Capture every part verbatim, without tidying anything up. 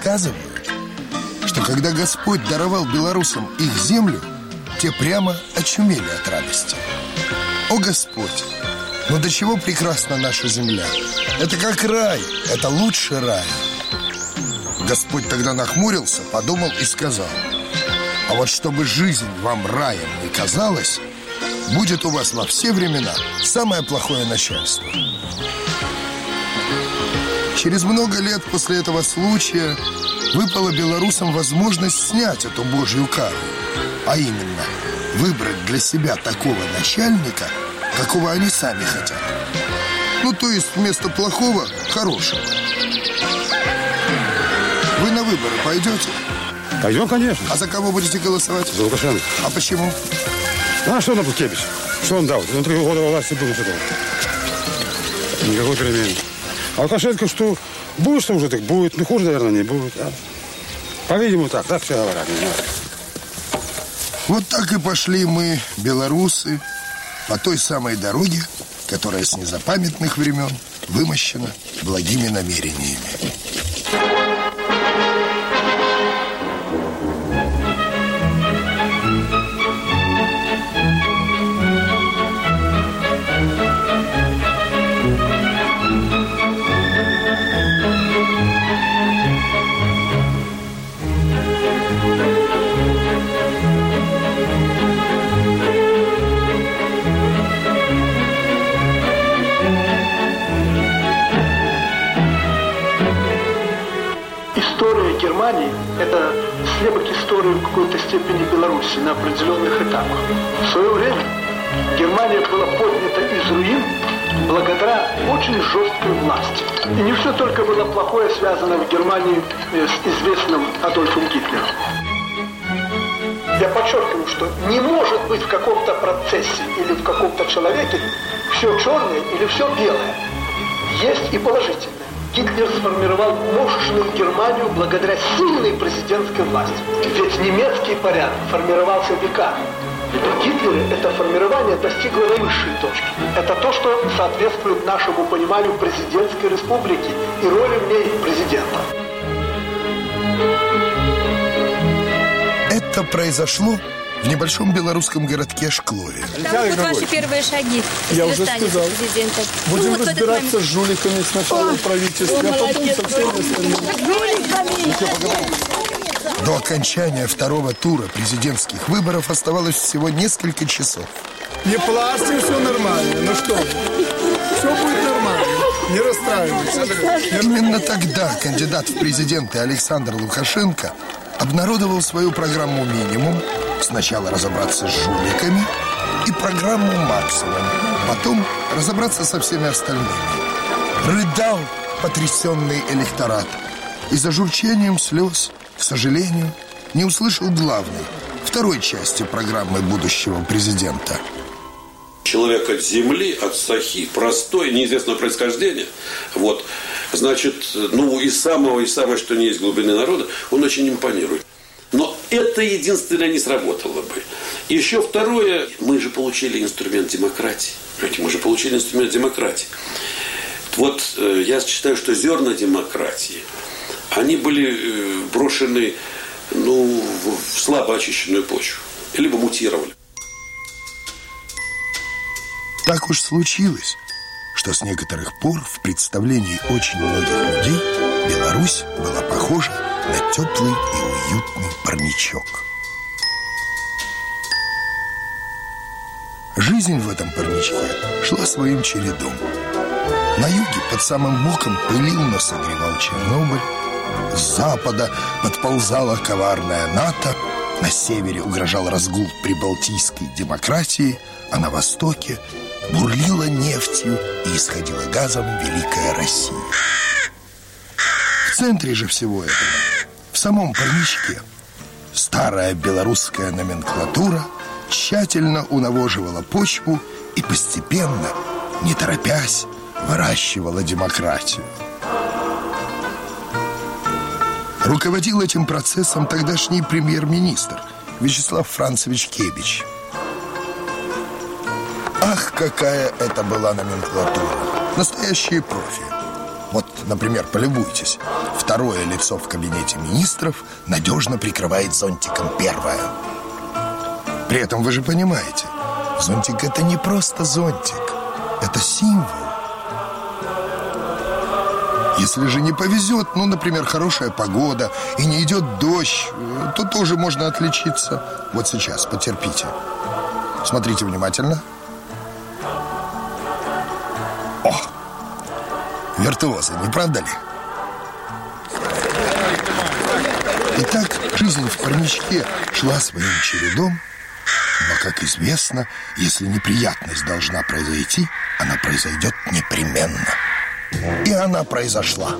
рассказывают, что когда Господь даровал белорусам их землю, те прямо очумели от радости. О, Господь! Ну до чего прекрасна наша земля! Это как рай, это лучше рая. Господь тогда нахмурился, подумал и сказал: а вот чтобы жизнь вам раем не казалась, будет у вас во все времена самое плохое начальство. Через много лет после этого случая выпала белорусам возможность снять эту Божью кару, а именно выбрать для себя такого начальника, какого они сами хотят. Ну, то есть вместо плохого – хорошего. Вы на выборы пойдете? Пойдем, конечно. А за кого будете голосовать? За Лукашенко. А почему? А что он Путкевич? Что он дал? Он три года во власти был, что такое? Никакой перемены. А Лукашенко что? Будет, что уже так будет. Ну, хуже, наверное, не будет. А? По-видимому, так. Так все говорят. Вот так и пошли мы, белорусы, по той самой дороге, которая с незапамятных времен вымощена благими намерениями. Это слепок истории в какой-то степени Беларуси на определенных этапах. В свое время Германия была поднята из руин благодаря очень жесткой власти. И не все только было плохое связано в Германии с известным Адольфом Гитлером. Я подчеркиваю, что не может быть в каком-то процессе или в каком-то человеке все черное или все белое. Есть и положительное. Гитлер сформировал мощную Германию благодаря сильной президентской власти. Ведь немецкий порядок формировался веками. При Гитлере это формирование достигло наивысшей точки. Это то, что соответствует нашему пониманию президентской республики и роли в ней президента. Это произошло в небольшом белорусском городке Шклове. Там будут ваши первые шаги. Я уже сказал. Президентом. Будем ну, вот разбираться с жуликами сначала в правительстве, а потом со всеми остальными. До окончания второго тура президентских выборов оставалось всего несколько часов. Не плачьте, все нормально. Ну что, все будет нормально. Не расстраивайтесь. Именно тогда кандидат в президенты Александр Лукашенко обнародовал свою программу «Минимум». Сначала разобраться с жуликами и программу «Максимум». Потом разобраться со всеми остальными. Рыдал потрясенный электорат. И за журчанием слез, к сожалению, не услышал главной, второй части программы будущего президента. Человек от земли, от сахи, простой, неизвестного происхождения, вот, значит, ну, из самого, из самого, что не есть глубины народа, он очень импонирует. Но это единственное не сработало бы. Еще второе, мы же получили инструмент демократии. Мы же получили инструмент демократии. Вот я считаю, что зерна демократии, они были брошены, ну, в слабо очищенную почву. Либо мутировали. Так уж случилось, что с некоторых пор в представлении очень многих людей Беларусь была похожа на теплый и уютный парничок. Жизнь в этом парничке шла своим чередом. На юге под самым боком пылил, но согревал Чернобыль. С запада подползала коварная НАТО. На севере угрожал разгул прибалтийской демократии, а на востоке бурлила нефтью и исходила газом великая Россия. В центре же всего этого, в самом парничке, старая белорусская номенклатура тщательно унавоживала почву и постепенно, не торопясь, выращивала демократию. Руководил этим процессом тогдашний премьер-министр Вячеслав Францевич Кебич. Ах, какая это была номенклатура! Настоящие профи. Вот, например, полюбуйтесь. второе лицо в кабинете министров надежно прикрывает зонтиком первое. При этом вы же понимаете, зонтик — это не просто зонтик, это символ. Если же не повезет, ну, например, хорошая погода и не идет дождь, то тоже можно отличиться. Вот сейчас, потерпите. Смотрите внимательно. О! Виртуозы, не правда ли? Итак, жизнь в парничке шла своим чередом, но, как известно, если неприятность должна произойти, она произойдет непременно. И она произошла.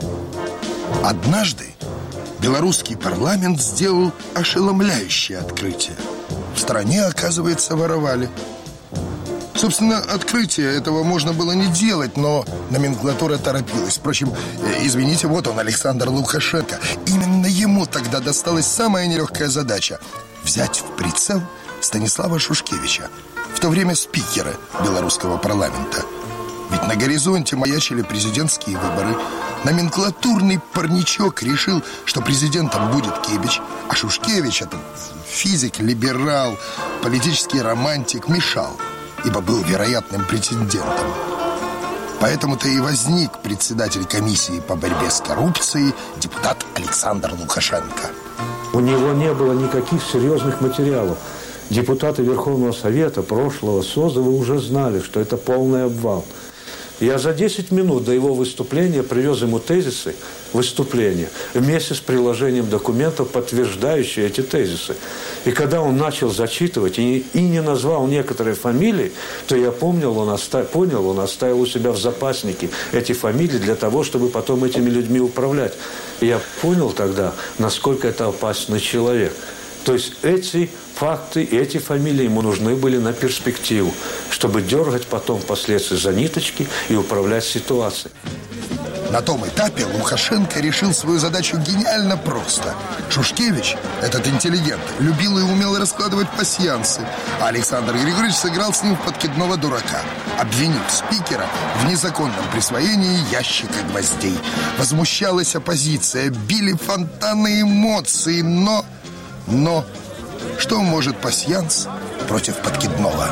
Однажды белорусский парламент сделал ошеломляющее открытие. В стране, оказывается, воровали. Собственно, открытие этого можно было не делать, но номенклатура торопилась. Впрочем, извините, вот он, Александр Лукашенко. Именно ему тогда досталась самая нелегкая задача – взять в прицел Станислава Шушкевича, в то время спикера белорусского парламента. Ведь на горизонте маячили президентские выборы. Номенклатурный парничок решил, что президентом будет Кебич, а Шушкевич, этот физик, либерал, политический романтик, мешал, ибо был вероятным претендентом. Поэтому-то и возник председатель комиссии по борьбе с коррупцией депутат Александр Лукашенко. У него не было никаких серьезных материалов. Депутаты Верховного Совета прошлого созыва уже знали, что это полный обвал. Я за десять минут до его выступления привез ему тезисы выступления вместе с приложением документов, подтверждающие эти тезисы. И когда он начал зачитывать и, и не назвал некоторые фамилии, то я помнил, он оставил, понял, он оставил у себя в запаснике эти фамилии для того, чтобы потом этими людьми управлять. И я понял тогда, насколько это опасный человек. То есть эти факты, эти фамилии ему нужны были на перспективу, чтобы дергать потом впоследствии за ниточки и управлять ситуацией. На том этапе Лукашенко решил свою задачу гениально просто. Шушкевич, этот интеллигент, любил и умел раскладывать пасьянсы, а Александр Григорьевич сыграл с ним в подкидного дурака, обвинив спикера в незаконном присвоении ящика гвоздей. Возмущалась оппозиция, били фонтаны эмоций, но... Но что может пасьянс против подкидного?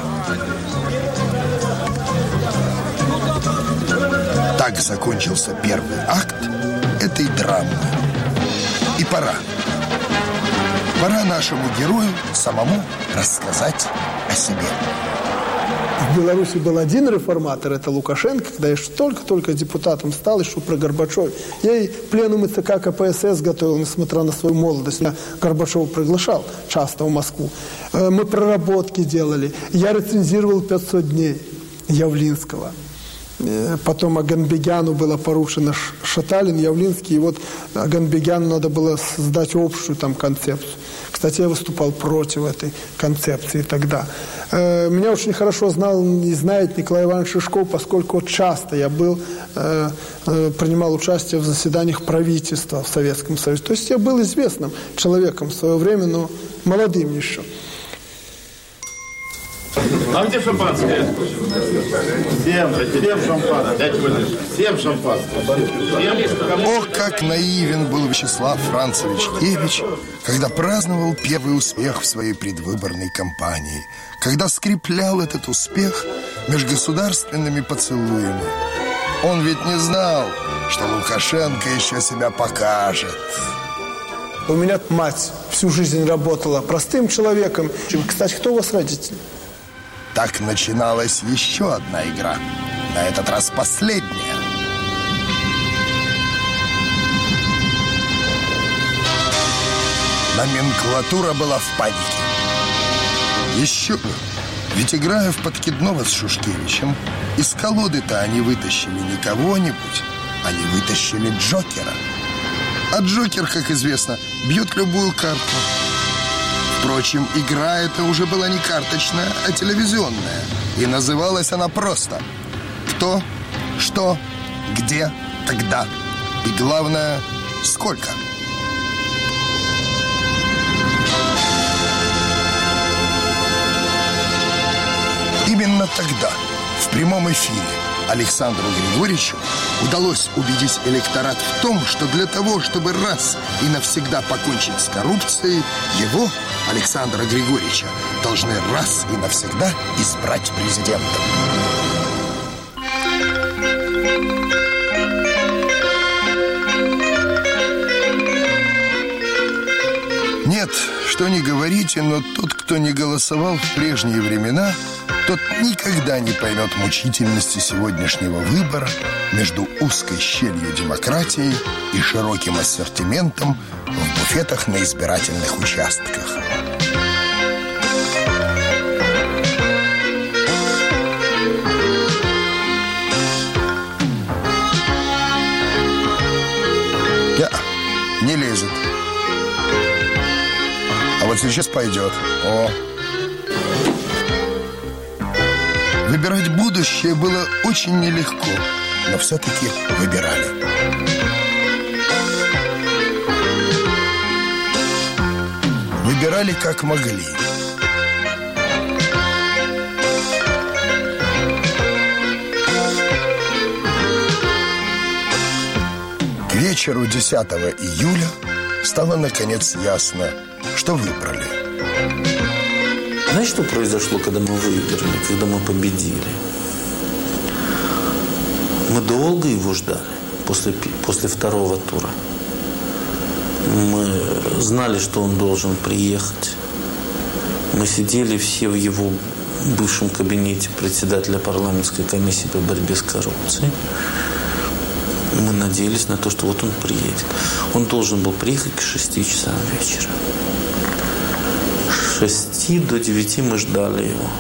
Так закончился первый акт этой драмы. И пора. Пора нашему герою самому рассказать о себе. В Беларуси был один реформатор, это Лукашенко, когда я только-только депутатом стал, еще про Горбачева. Я и пленумы ЦК КПСС готовил, несмотря на свою молодость. Я Горбачева приглашал часто в Москву. Мы проработки делали. Я рецензировал пятьсот дней Явлинского. Потом Аганбегяну было поручено Шаталин, Явлинский. И вот Аганбегяну надо было создать общую там концепцию. Кстати, я выступал против этой концепции тогда. Меня очень хорошо знал и знает Николай Иванович Шишков, поскольку часто я был, принимал участие в заседаниях правительства в Советском Союзе. То есть я был известным человеком в свое время, но молодым еще. А где шампанское? Всем, всем шампанское. Всем шампанское. Ох, как наивен был Вячеслав Францевич Кебич, когда праздновал первый успех в своей предвыборной кампании, когда скреплял этот успех межгосударственными поцелуями. Он ведь не знал, что Лукашенко еще себя покажет. У меня мать всю жизнь работала простым человеком. Кстати, кто у вас родители? Так начиналась еще одна игра. На этот раз последняя. Номенклатура была в панике. Еще бы. Ведь, играя в подкидного с Шушкевичем, из колоды-то они вытащили не кого-нибудь, они вытащили Джокера. А Джокер, как известно, бьет любую карту. Впрочем, игра эта уже была не карточная, а телевизионная. И называлась она просто «Кто, что, где, когда». И главное, сколько. Именно тогда, в прямом эфире, Александру Григорьевичу удалось убедить электорат в том, что для того, чтобы раз и навсегда покончить с коррупцией, его, Александра Григорьевича, должны раз и навсегда избрать президентом. Нет, что ни говорите, но тот, кто не голосовал в прежние времена, тот никогда не поймет мучительности сегодняшнего выбора между узкой щелью демократии и широким ассортиментом в буфетах на избирательных участках. Я, не лезет. А вот сейчас пойдет. О. Выбирать будущее было очень нелегко, но все-таки выбирали. Выбирали как могли. К вечеру десятого июля стало наконец ясно, что выбрали. Знаешь, что произошло, когда мы выиграли, когда мы победили? Мы долго его ждали после, после второго тура. Мы знали, что он должен приехать. Мы сидели все в его бывшем кабинете председателя парламентской комиссии по борьбе с коррупцией. Мы надеялись на то, что вот он приедет. Он должен был приехать к шести часам вечера. С шести до девяти мы ждали его.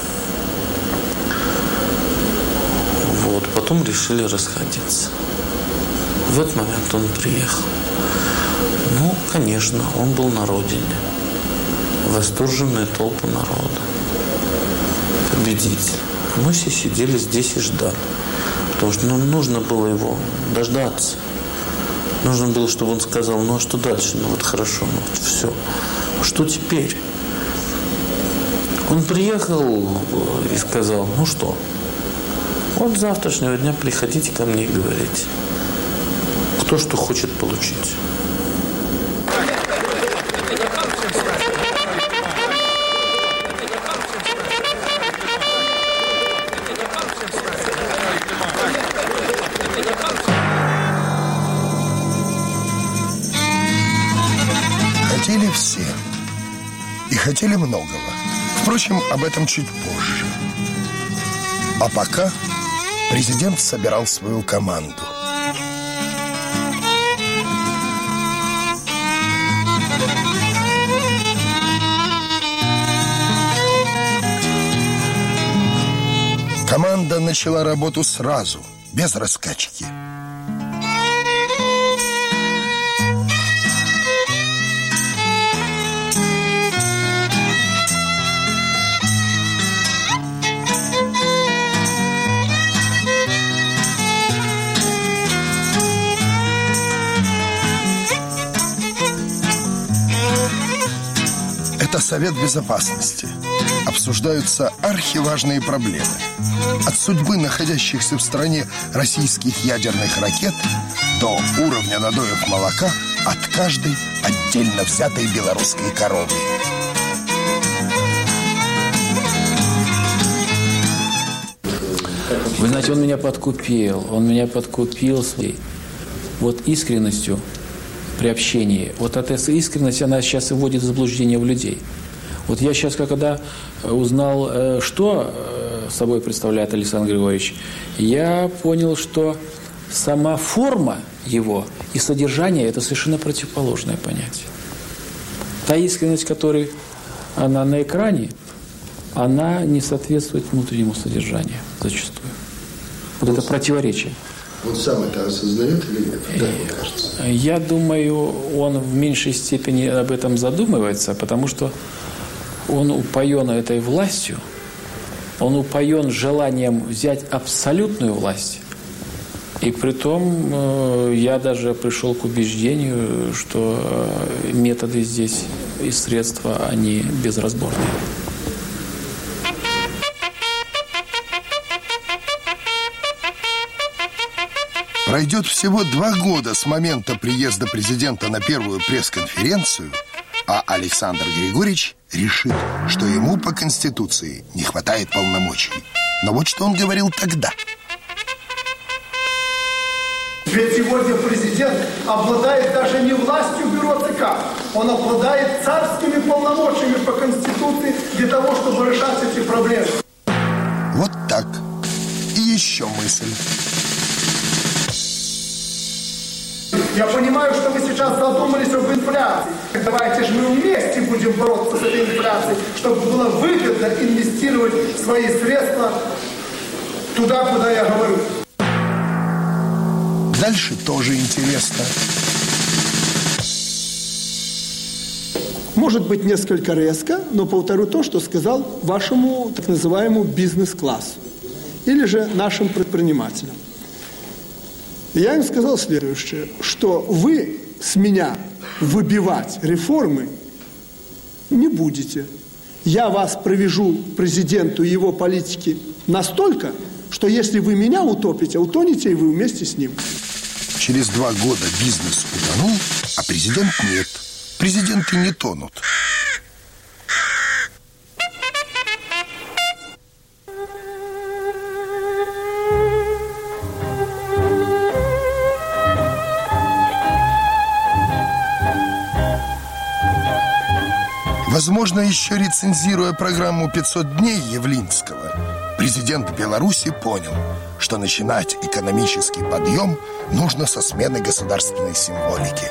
Вот. Потом решили расходиться. В этот момент он приехал. Ну, конечно, он был на родине. Восторженные толпы народа. Победитель. Мы все сидели здесь и ждали. Потому что ну, нужно было его дождаться. Нужно было, чтобы он сказал, ну а что дальше? Ну вот хорошо, ну вот все. Что теперь? Он приехал и сказал, ну что, вот с завтрашнего дня приходите ко мне и говорите, кто что хочет получить. Хотели все. И хотели многого. Впрочем, об этом чуть позже. А пока президент собирал свою команду. Команда начала работу сразу, без раскачки. Это Совет Безопасности. Обсуждаются архиважные проблемы. От судьбы находящихся в стране российских ядерных ракет до уровня надоев молока от каждой отдельно взятой белорусской коровы. Вы знаете, он меня подкупил. Он меня подкупил своей вот искренностью при общении. Вот эта искренность, она сейчас и вводит в заблуждение в людей. Вот я сейчас, когда узнал, что собой представляет Александр Григорьевич, я понял, что сама форма его и содержание – это совершенно противоположное понятие. Та искренность, которая она на экране, она не соответствует внутреннему содержанию зачастую. Вот это противоречие. Он сам это осознает или нет? Как мне кажется? Я думаю, он в меньшей степени об этом задумывается, потому что он упоен этой властью, он упоен желанием взять абсолютную власть. И притом я даже пришел к убеждению, что методы здесь и средства, они безразборные. Пройдет всего два года с момента приезда президента на первую пресс-конференцию, а Александр Григорьевич решит, что ему по Конституции не хватает полномочий. Но вот что он говорил тогда. Ведь сегодня президент обладает даже не властью бюро ЦК. Он обладает царскими полномочиями по Конституции для того, чтобы решать эти проблемы. Вот так. И еще мысль. Я понимаю, что вы сейчас задумались об инфляции. Давайте же мы вместе будем бороться с этой инфляцией, чтобы было выгодно инвестировать свои средства туда, куда я говорю. Дальше тоже интересно. Может быть, несколько резко, но повторю то, что сказал вашему так называемому бизнес-классу или же нашим предпринимателям. Я им сказал следующее, что вы с меня выбивать реформы не будете. Я вас провяжу президенту и его политике настолько, что если вы меня утопите, утонете и вы вместе с ним. Через два года бизнес утонул, а президент нет. Президенты не тонут. Возможно, еще рецензируя программу «пятьсот дней» Явлинского, президент Беларуси понял, что начинать экономический подъем нужно со смены государственной символики.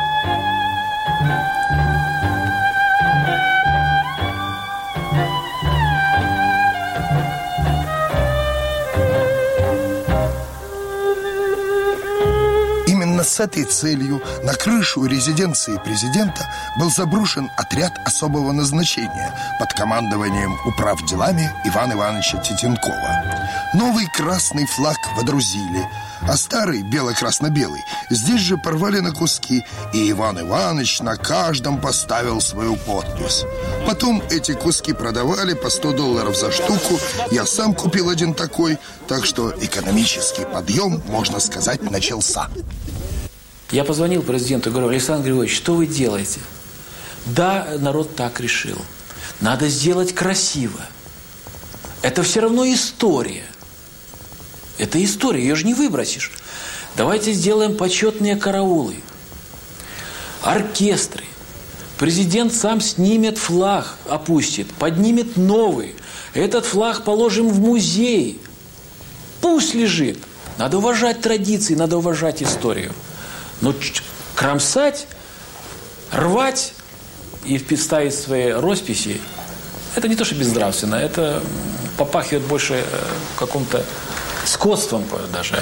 Именно с этой целью на крышу резиденции президента был заброшен отряд особого назначения под командованием управделами Ивана Ивановича Титенкова. Новый красный флаг водрузили, а старый бело-красно-белый здесь же порвали на куски, и Иван Иванович на каждом поставил свою подпись. Потом эти куски продавали по сто долларов за штуку. Я сам купил один такой, так что экономический подъем, можно сказать, начался. Я позвонил президенту и говорю: Александр Григорьевич, что вы делаете? Да, народ так решил. Надо сделать красиво. Это все равно история. Это история, ее же не выбросишь. Давайте сделаем почетные караулы, оркестры. Президент сам снимет флаг, опустит, поднимет новый. Этот флаг положим в музей. Пусть лежит. Надо уважать традиции, надо уважать историю. Но кромсать, рвать и ставить свои росписи – это не то, что безнравственно, это попахивает больше каким-то скотством даже.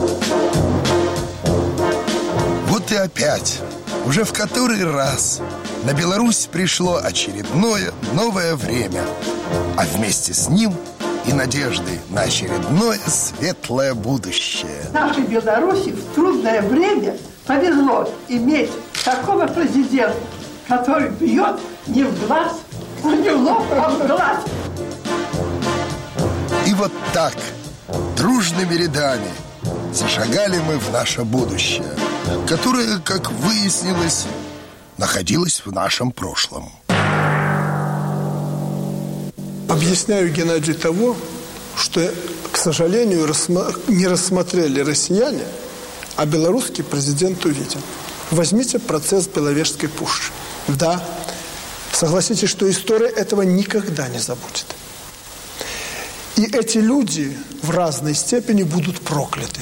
Вот и опять, уже в который раз на Беларусь пришло очередное новое время, а вместе с ним и надежды на очередное светлое будущее. Нашей Беларуси в трудное время повезло иметь такого президента, который бьет не в глаз, а не в лоб, а в глаз. И вот так, дружными рядами, зашагали мы в наше будущее, которое, как выяснилось, находилось в нашем прошлом. Объясняю, Геннадий, того, что, к сожалению, не рассмотрели россияне, а белорусский президент увидел. Возьмите процесс Беловежской пущи. Да, согласитесь, что история этого никогда не забудет. И эти люди в разной степени будут прокляты.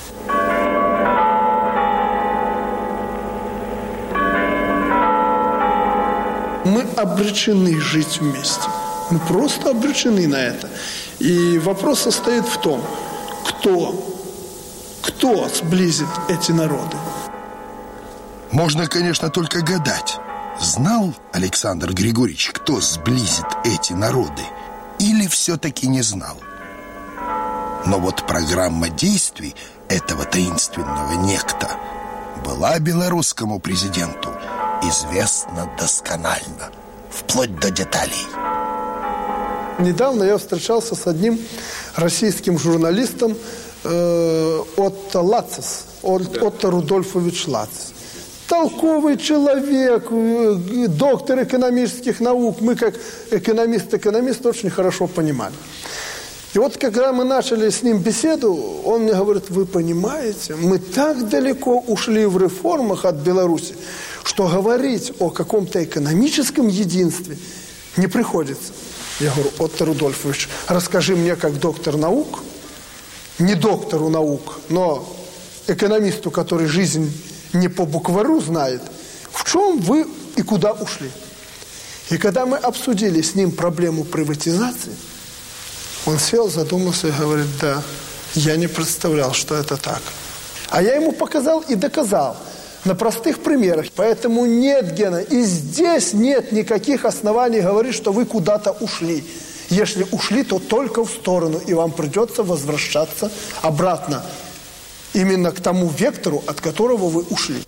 Мы обречены жить вместе. Мы просто обречены на это. И вопрос состоит в том, кто, кто сблизит эти народы. Можно, конечно, только гадать. Знал Александр Григорьевич, кто сблизит эти народы, или все-таки не знал? Но вот программа действий этого таинственного некто была белорусскому президенту известна досконально, вплоть до деталей. Недавно я встречался с одним российским журналистом, э, Отто Лацис, Отто Рудольфович Лацис. Толковый человек, доктор экономических наук. Мы, как экономист-экономист, очень хорошо понимали. И вот, когда мы начали с ним беседу, он мне говорит: вы понимаете, мы так далеко ушли в реформах от Беларуси, что говорить о каком-то экономическом единстве не приходится. Я говорю: Отто Рудольфович, расскажи мне, как доктор наук, не доктору наук, но экономисту, который жизнь не по буквару знает, в чем вы и куда ушли. И когда мы обсудили с ним проблему приватизации, он сел, задумался и говорит: да, я не представлял, что это так. А я ему показал и доказал на простых примерах. Поэтому нет, Гена, и здесь нет никаких оснований говорить, что вы куда-то ушли. Если ушли, то только в сторону, и вам придется возвращаться обратно. Именно к тому вектору, от которого вы ушли.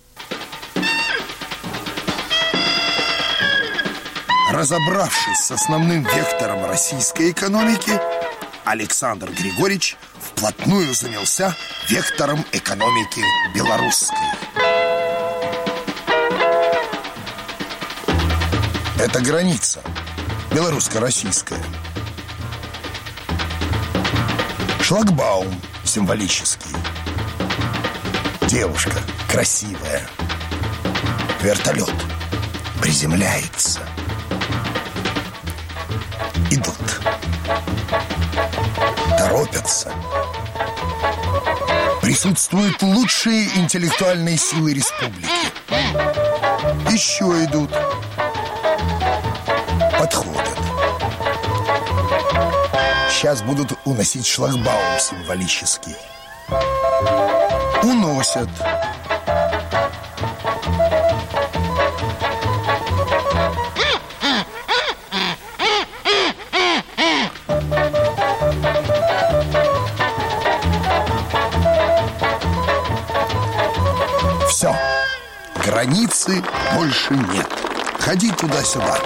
Разобравшись с основным вектором российской экономики, Александр Григорьевич вплотную занялся вектором экономики белорусской. Это граница белорусско-российская. Шлагбаум символический. Девушка красивая. Вертолет приземляется. Идут. Торопятся. Присутствуют лучшие интеллектуальные силы республики. Еще идут. Подходят. Сейчас будут уносить шлагбаум символический. Уносят. Все. Границы больше нет. Ходи туда-сюда.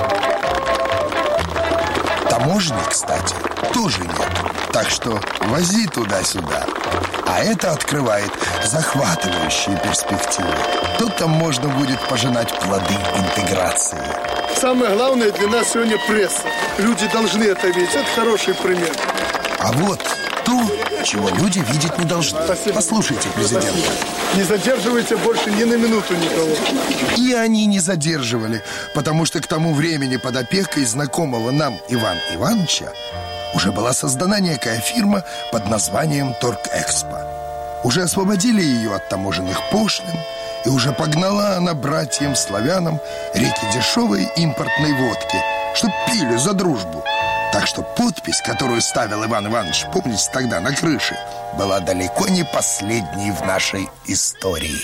Таможни, кстати, тоже нет. Так что вози туда-сюда. А это открывает захватывающие перспективы. Тут там можно будет пожинать плоды интеграции. Самое главное для нас сегодня пресса. Люди должны это видеть. Это хороший пример. А вот то, чего люди видеть не должны. Спасибо. Послушайте президента. Не задерживайте больше ни на минуту никого. И они не задерживали, потому что к тому времени под опекой знакомого нам Ивана Ивановича уже была создана некая фирма под названием Торгэкспо. Уже освободили ее от таможенных пошлин, и уже погнала она братьям-славянам реки дешевой импортной водки, чтоб пили за дружбу. Так что подпись, которую ставил Иван Иванович, помните, тогда на крыше, была далеко не последней в нашей истории.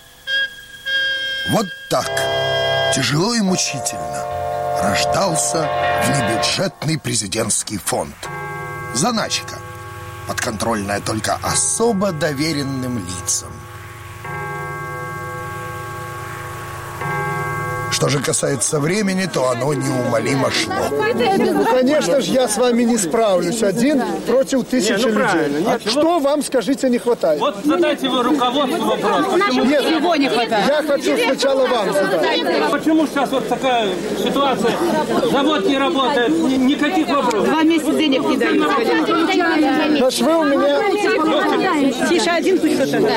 Вот так, тяжело и мучительно, рождался внебюджетный президентский фонд. Заначка, подконтрольная только особо доверенным лицам. Что же касается времени, то оно неумолимо шло. Ну, конечно же, я с вами не справлюсь. Один против тысячи не, ну, людей. А Нет, что вот, вам, скажите, не хватает? Вот задайте вы руководству вопрос. Почему... Нет, его не хватает. Я хочу сначала вам задать. Почему сейчас вот такая ситуация? Завод не работает, никаких вопросов. Два месяца денег не дают. Значит, вы у меня... Тише, один пусть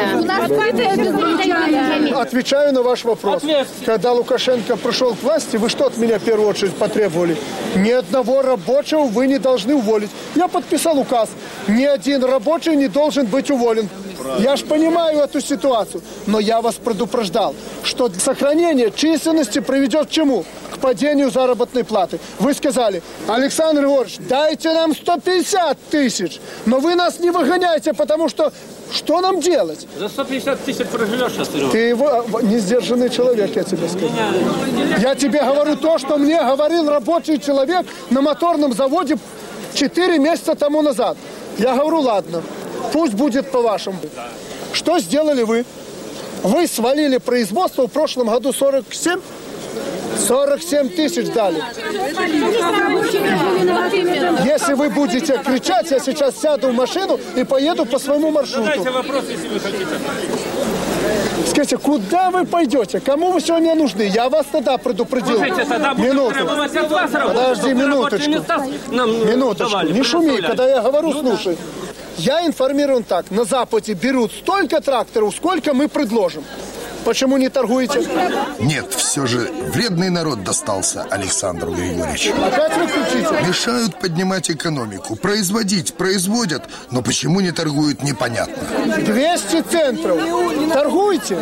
кто-то. Отвечаю на ваш вопрос. Когда Лукашенко пришел к власти, вы что от меня в первую очередь потребовали? Ни одного рабочего вы не должны уволить. Я подписал указ. Ни один рабочий не должен быть уволен. Я ж понимаю эту ситуацию, но я вас предупреждал, что сохранение численности приведет к чему? К падению заработной платы. Вы сказали: Александр Григорьевич, дайте нам сто пятьдесят тысяч, но вы нас не выгоняйте, потому что что нам делать? За сто пятьдесят тысяч проживешь сейчас, Серега. Ты его не сдержанный человек, я тебе скажу. Я тебе говорю то, что мне говорил рабочий человек на моторном заводе четыре месяца тому назад. Я говорю, ладно, пусть будет по-вашему. Что сделали вы? Вы свалили производство в прошлом году сорок семь? сорок семь тысяч дали. Если Если вы будете кричать, я сейчас сяду в машину и поеду по своему маршруту. Задайте вопрос, если вы хотите. Скажите, куда вы пойдете? Кому вы сегодня нужны? Я вас тогда предупредил. Слушайте, тогда Минуту. Подожди минуточку. Минуточку. Не шуми, когда я говорю, ну, слушай. Да. Я информирован так. На Западе берут столько тракторов, сколько мы предложим. Почему не торгуете? Нет, все же вредный народ достался Александру Григорьевичу. Опять вы кричите? Мешают поднимать экономику. Производить производят, но почему не торгуют, непонятно. двести центов. Торгуйте.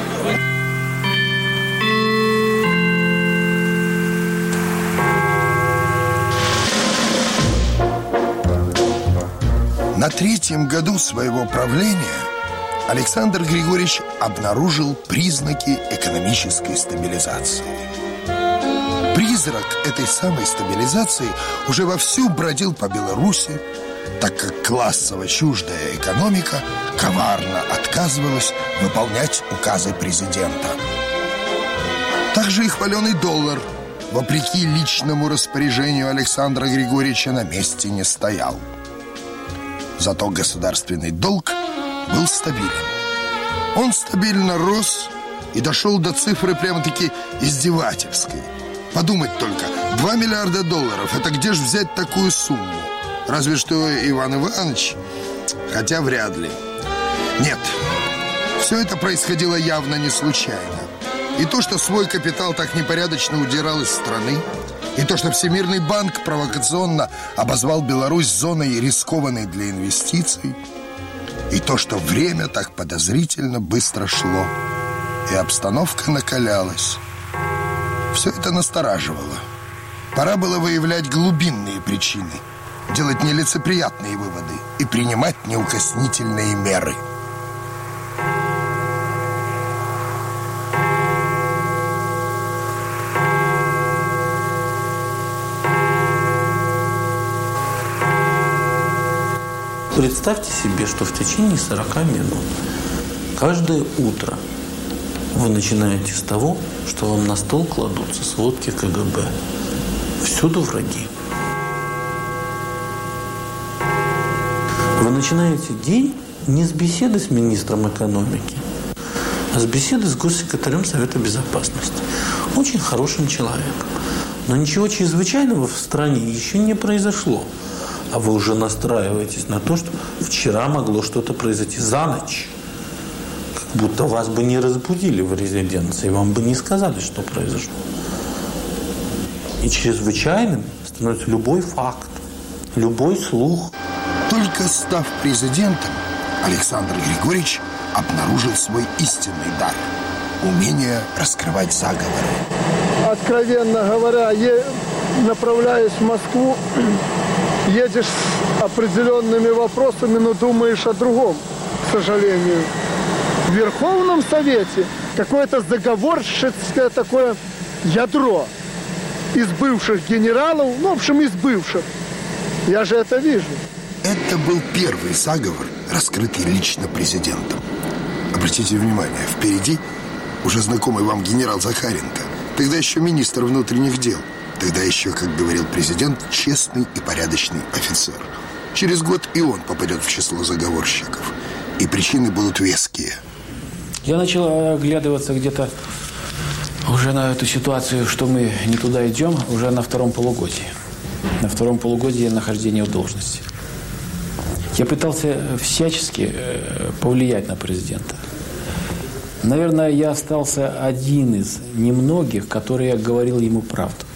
На третьем году своего правления Александр Григорьевич обнаружил признаки экономической стабилизации. Призрак этой самой стабилизации уже вовсю бродил по Беларуси, так как классово чуждая экономика коварно отказывалась выполнять указы президента. Также и хваленый доллар, вопреки личному распоряжению Александра Григорьевича, на месте не стоял. Зато государственный долг был стабилен. Он стабильно рос и дошел до цифры прямо-таки издевательской. Подумать только, два миллиарда долларов, это где же взять такую сумму? Разве что Иван Иванович, хотя вряд ли. Нет, все это происходило явно не случайно. И то, что свой капитал так непорядочно удирал из страны, и то, что Всемирный банк провокационно обозвал Беларусь зоной, рискованной для инвестиций, и то, что время так подозрительно быстро шло, и обстановка накалялась. Все это настораживало. Пора было выявлять глубинные причины, делать нелицеприятные выводы и принимать неукоснительные меры. Представьте себе, что в течение сорока минут каждое утро вы начинаете с того, что вам на стол кладутся сводки ка гэ бэ. Всюду враги. Вы начинаете день не с беседы с министром экономики, а с беседы с госсекретарем Совета Безопасности. Очень хорошим человеком. Но ничего чрезвычайного в стране еще не произошло. А вы уже настраиваетесь на то, что вчера могло что-то произойти за ночь. Как будто вас бы не разбудили в резиденции, вам бы не сказали, что произошло. И чрезвычайным становится любой факт, любой слух. Только став президентом, Александр Григорьевич обнаружил свой истинный дар – умение раскрывать заговоры. Откровенно говоря, я направляюсь в Москву, едешь с определенными вопросами, но думаешь о другом, к сожалению. В Верховном Совете какое-то заговорщицкое такое ядро из бывших генералов, ну, в общем, из бывших. Я же это вижу. Это был первый заговор, раскрытый лично президентом. Обратите внимание, впереди уже знакомый вам генерал Захаренко, тогда еще министр внутренних дел. Тогда еще, как говорил президент, честный и порядочный офицер. Через год и он попадет в число заговорщиков. И причины будут веские. Я начал оглядываться где-то уже на эту ситуацию, что мы не туда идем, уже на втором полугодии. На втором полугодии нахождения в должности. Я пытался всячески повлиять на президента. Наверное, я остался один из немногих, который говорил ему правду.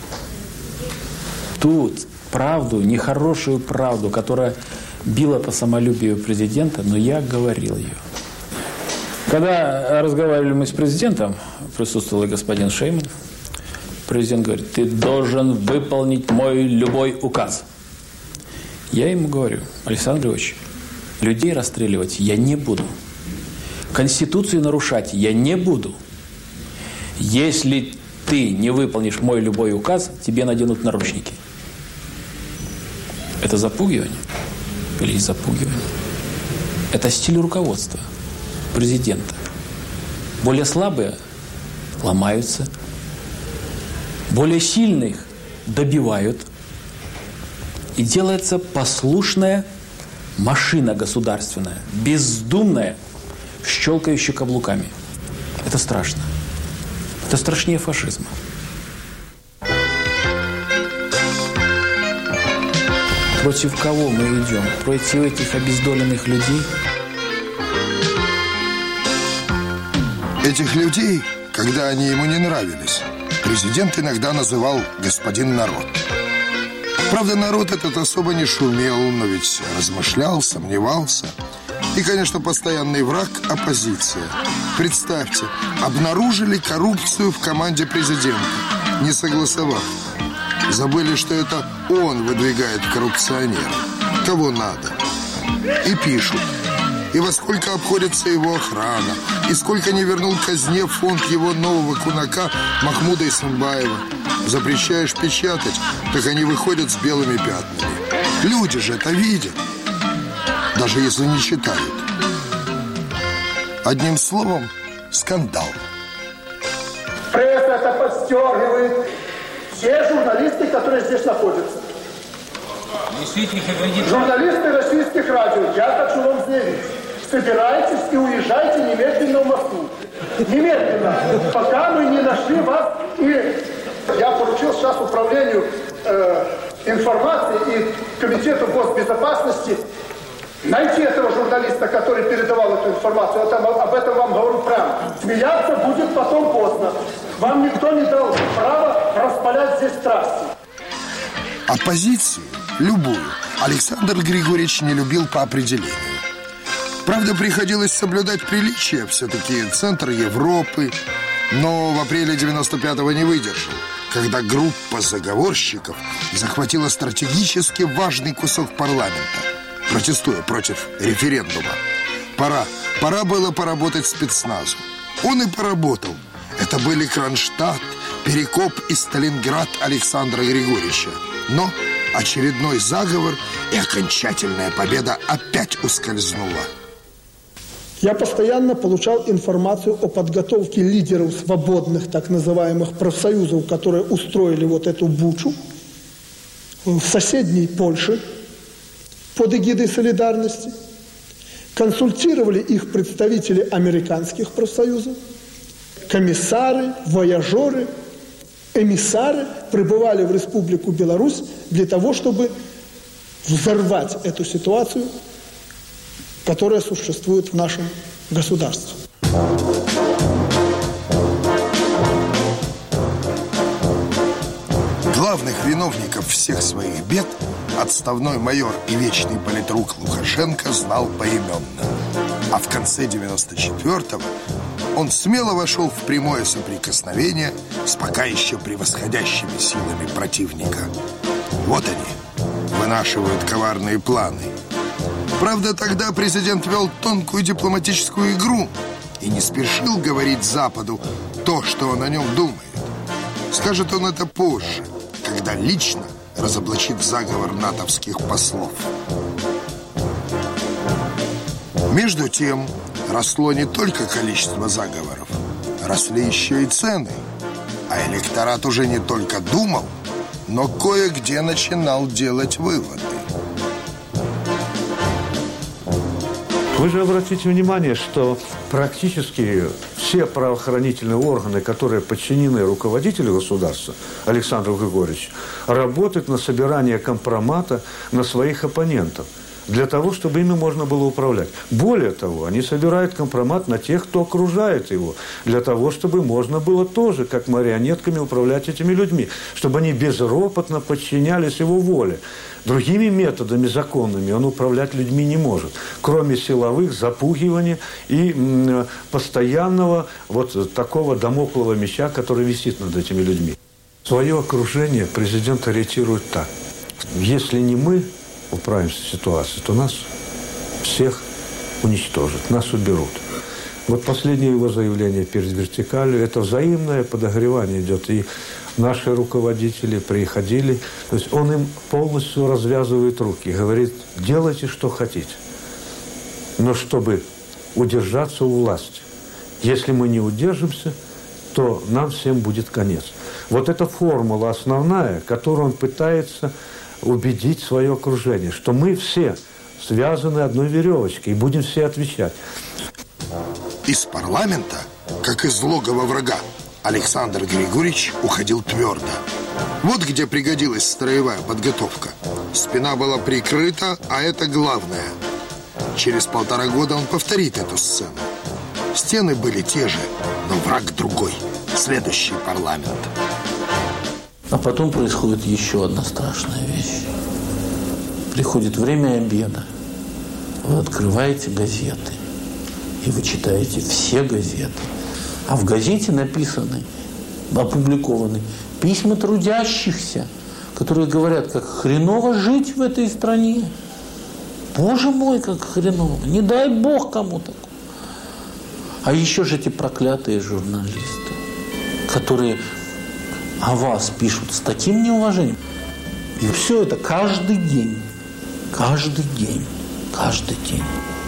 Тут правду, нехорошую правду, которая била по самолюбию президента, но я говорил ее. Когда разговаривали мы с президентом, присутствовал и господин Шейман, президент говорит: ты должен выполнить мой любой указ. Я ему говорю: Александр Григорьевич, людей расстреливать я не буду. Конституцию нарушать я не буду. Если ты не выполнишь мой любой указ, тебе наденут наручники. Это запугивание или не запугивание? Это стиль руководства президента. Более слабые ломаются, более сильных добивают. И делается послушная машина государственная, бездумная, щелкающая каблуками. Это страшно. Это страшнее фашизма. Против кого мы идем? Против этих обездоленных людей? Этих людей, когда они ему не нравились, президент иногда называл «господин народ». Правда, народ этот особо не шумел, но ведь размышлял, сомневался. И, конечно, постоянный враг – оппозиция. Представьте, обнаружили коррупцию в команде президента, не согласовав. Забыли, что это он выдвигает коррупционера. Кого надо. И пишут. И во сколько обходится его охрана. И сколько не вернул казне фонд его нового кунака Махмуда Исымбаева. Запрещаешь печатать, так они выходят с белыми пятнами. Люди же это видят. Даже если не читают. Одним словом, скандал. Пресса это подстегивает. Все журналисты, которые здесь находятся. Журналисты российских радио, я хочу вам заявить. Собирайтесь и уезжайте немедленно в Москву. Немедленно. Пока мы не нашли вас. И я поручил сейчас управлению э, информации и комитету госбезопасности найти этого журналиста, который передавал эту информацию. Это, об этом вам говорю прямо. Смеяться будет потом поздно. Вам никто не дал права распалять здесь страсти. Оппозицию, любую, Александр Григорьевич не любил по определению. Правда, приходилось соблюдать приличия, все-таки центр Европы. Но в апреле девяносто пятого не выдержал, когда группа заговорщиков захватила стратегически важный кусок парламента, протестуя против референдума. Пора, пора было поработать спецназу. Он и поработал. Это были Кронштадт, Перекоп и Сталинград Александра Григорьевича. Но очередной заговор и окончательная победа опять ускользнула. Я постоянно получал информацию о подготовке лидеров свободных, так называемых, профсоюзов, которые устроили вот эту бучу в соседней Польше под эгидой солидарности. Консультировали их представители американских профсоюзов, комиссары, вояжеры, эмиссары прибывали в Республику Беларусь для того, чтобы взорвать эту ситуацию, которая существует в нашем государстве. Главных виновников всех своих бед отставной майор и вечный политрук Лукашенко знал поименно. А в конце девяносто четвёртого он смело вошел в прямое соприкосновение с пока еще превосходящими силами противника. Вот они, вынашивают коварные планы. Правда, тогда президент вел тонкую дипломатическую игру и не спешил говорить Западу то, что он о нем думает. Скажет он это позже, когда лично разоблачит заговор натовских послов. Между тем, росло не только количество заговоров, росли еще и цены. А электорат уже не только думал, но кое-где начинал делать выводы. Вы же обратите внимание, что практически все правоохранительные органы, которые подчинены руководителю государства, Александру Григорьевичу, работают на собирание компромата на своих оппонентов, для того, чтобы ими можно было управлять. Более того, они собирают компромат на тех, кто окружает его, для того, чтобы можно было тоже, как марионетками, управлять этими людьми, чтобы они безропотно подчинялись его воле. Другими методами законными он управлять людьми не может, кроме силовых, запугивания и м, постоянного вот такого дамоклового меча, который висит над этими людьми. Свое окружение президент ориентирует так. Если не мы управимся ситуацией, то нас всех уничтожат, нас уберут. Вот последнее его заявление перед вертикалью, это взаимное подогревание идет. И наши руководители приходили, то есть он им полностью развязывает руки, говорит, делайте, что хотите. Но чтобы удержаться у власти. Если мы не удержимся, то нам всем будет конец. Вот эта формула основная, которую он пытается убедить свое окружение, что мы все связаны одной веревочкой и будем все отвечать. Из парламента, как из логова врага, Александр Григорьевич уходил твердо. Вот где пригодилась строевая подготовка. Спина была прикрыта, а это главное. Через полтора года он повторит эту сцену. Стены были те же, но враг другой. Следующий парламент. А потом происходит еще одна страшная вещь. Приходит время обеда. Вы открываете газеты. И вы читаете все газеты. А в газете написаны, опубликованы письма трудящихся, которые говорят, как хреново жить в этой стране. Боже мой, как хреново. Не дай Бог кому такого. А еще же эти проклятые журналисты, которые о вас пишут с таким неуважением. И все это каждый день. Каждый день. Каждый день.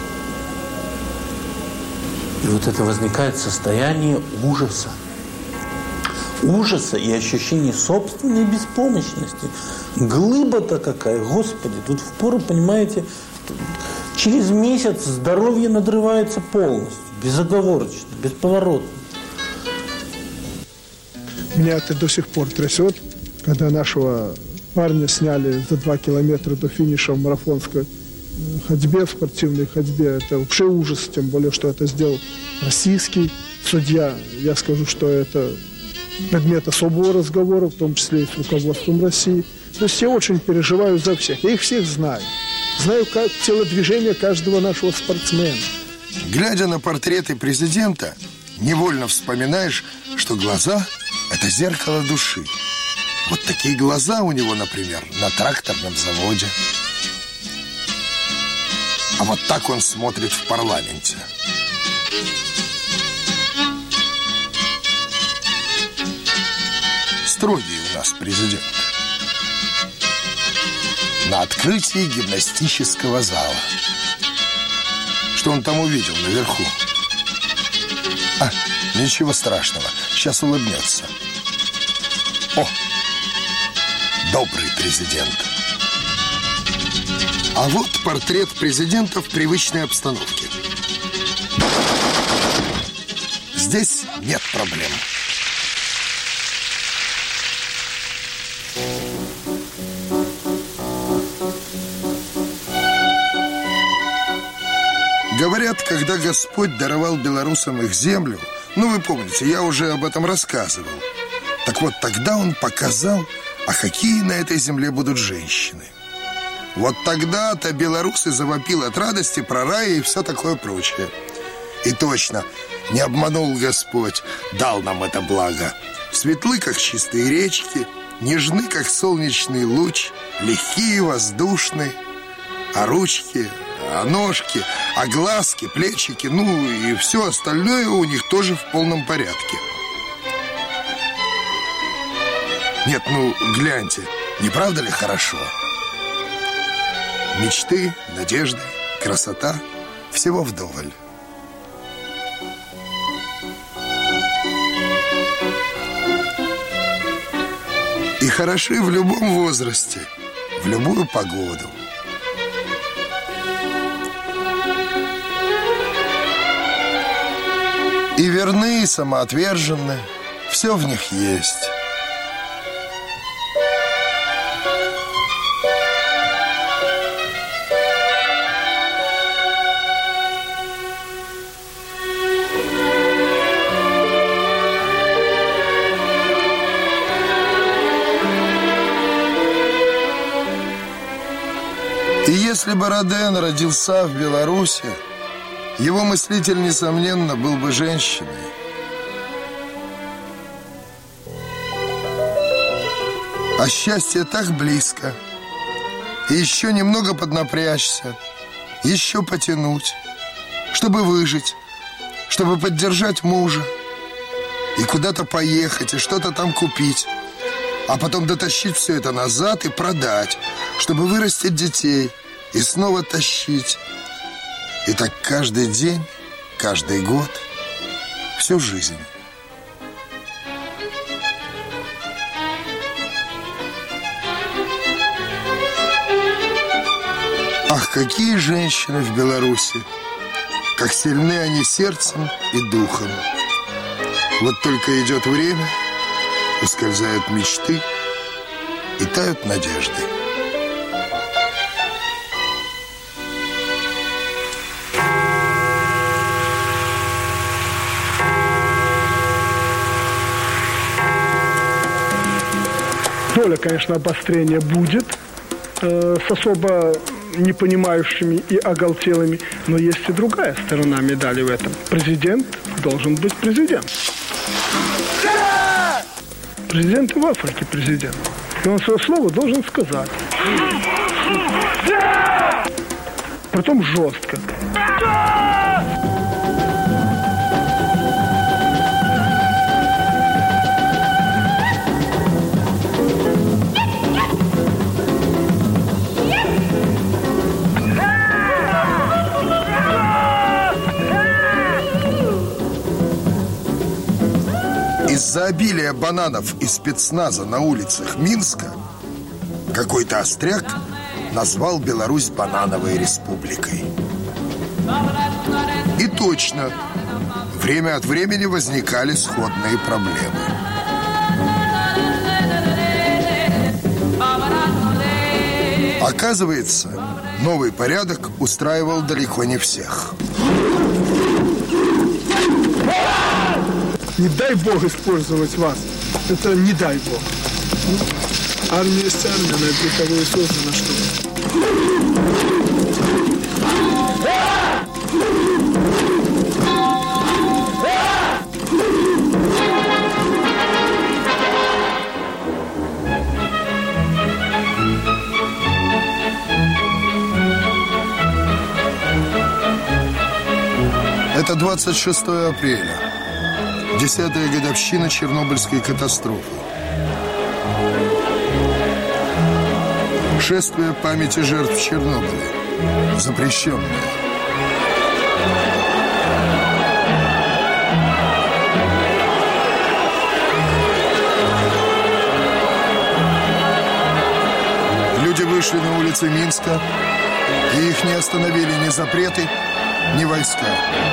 И вот это возникает состояние ужаса. Ужаса и ощущение собственной беспомощности. Глыба-то какая, Господи. Тут впору, понимаете, через месяц здоровье надрывается полностью. Безоговорочно, бесповоротно. Меня это до сих пор трясет, когда нашего парня сняли за два километра до финиша в марафонской ходьбе, в спортивной ходьбе. Это вообще ужас, тем более, что это сделал российский судья. Я скажу, что это предмет особого разговора, в том числе и с руководством России. То есть я очень переживаю за всех. Я их всех знаю. Знаю как телодвижение каждого нашего спортсмена. Глядя на портреты президента, невольно вспоминаешь, что глаза – это зеркало души. Вот такие глаза у него, например, на тракторном заводе. А вот так он смотрит в парламенте. Строгий у нас президент. На открытии гимнастического зала. Что он там увидел наверху? А, ничего страшного, сейчас улыбнется. О, добрый президент. А вот портрет президента в привычной обстановке. Здесь нет проблем. Говорят, когда Господь даровал белорусам их землю, ну, вы помните, я уже об этом рассказывал. Так вот, тогда он показал, а какие на этой земле будут женщины. Вот тогда-то белорусы завопил от радости про рай и все такое прочее. И точно, не обманул Господь, дал нам это благо. Светлы, как чистые речки, нежны, как солнечный луч, легкие, воздушные, а ручки... А ножки, а глазки, плечики, ну и все остальное у них тоже в полном порядке. Нет, ну гляньте, не правда ли хорошо? Мечты, надежды, красота, всего вдоволь. И хороши в любом возрасте, в любую погоду. И верны, и самоотверженны. Все в них есть. И если бы Роден родился в Беларуси, его мыслитель, несомненно, был бы женщиной. А счастье так близко. И еще немного поднапрячься, еще потянуть, чтобы выжить, чтобы поддержать мужа, и куда-то поехать, и что-то там купить, а потом дотащить все это назад и продать, чтобы вырастить детей и снова тащить. И так каждый день, каждый год, всю жизнь. Ах, какие женщины в Беларуси! Как сильны они сердцем и духом. Вот только идет время, ускользают мечты и тают надежды. Доля, конечно, обострения будет э, с особо непонимающими и оголтелыми, но есть и другая сторона медали в этом. Президент должен быть президент. Президент и в Африке президент. И он свое слово должен сказать. Притом жестко. Из-за обилия бананов и спецназа на улицах Минска какой-то остряк назвал Беларусь банановой республикой. И точно, время от времени возникали сходные проблемы. Оказывается, новый порядок устраивал далеко не всех. Не дай Бог использовать вас. Это не дай Бог. Армия есть армия, она для того и создана, чтобы... Это двадцать шестое апреля. Десятая годовщина Чернобыльской катастрофы. Шествие памяти жертв Чернобыля. Запрещенное. Люди вышли на улицы Минска, и их не остановили ни запреты, ни войска.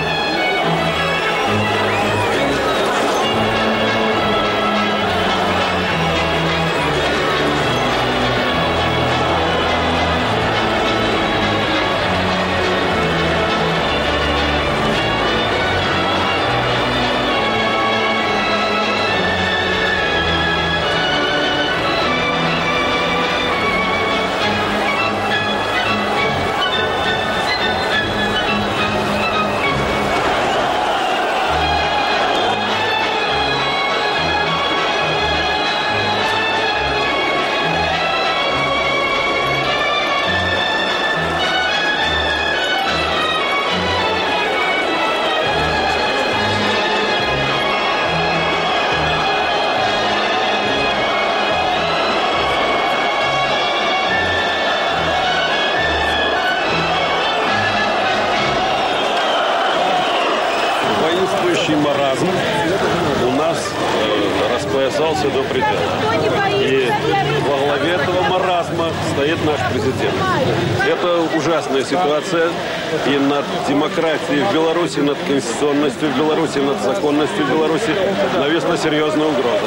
Маразм у нас э, распоясался до предела. И во главе этого маразма стоит наш президент. Это ужасная ситуация. И над демократией в Беларуси, над конституционностью в Беларуси, над законностью в Беларуси нависла серьезная угроза.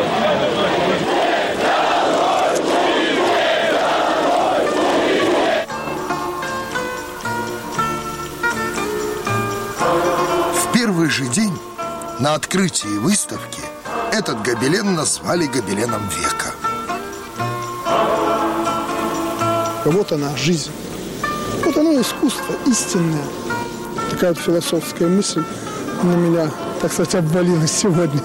В первый же день на открытии выставки этот гобелен назвали гобеленом века. Вот она, жизнь. Вот оно искусство, истинное. Такая вот философская мысль на меня, так сказать, обвалилась сегодня.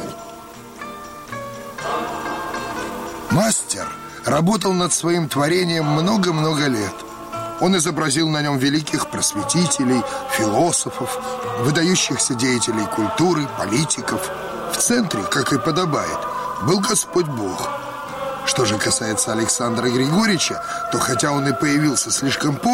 Мастер работал над своим творением много-много лет. Он изобразил на нем великих просветителей, философов, выдающихся деятелей культуры, политиков. В центре, как и подобает, был Господь Бог. Что же касается Александра Григорьевича, то хотя он и появился слишком поздно,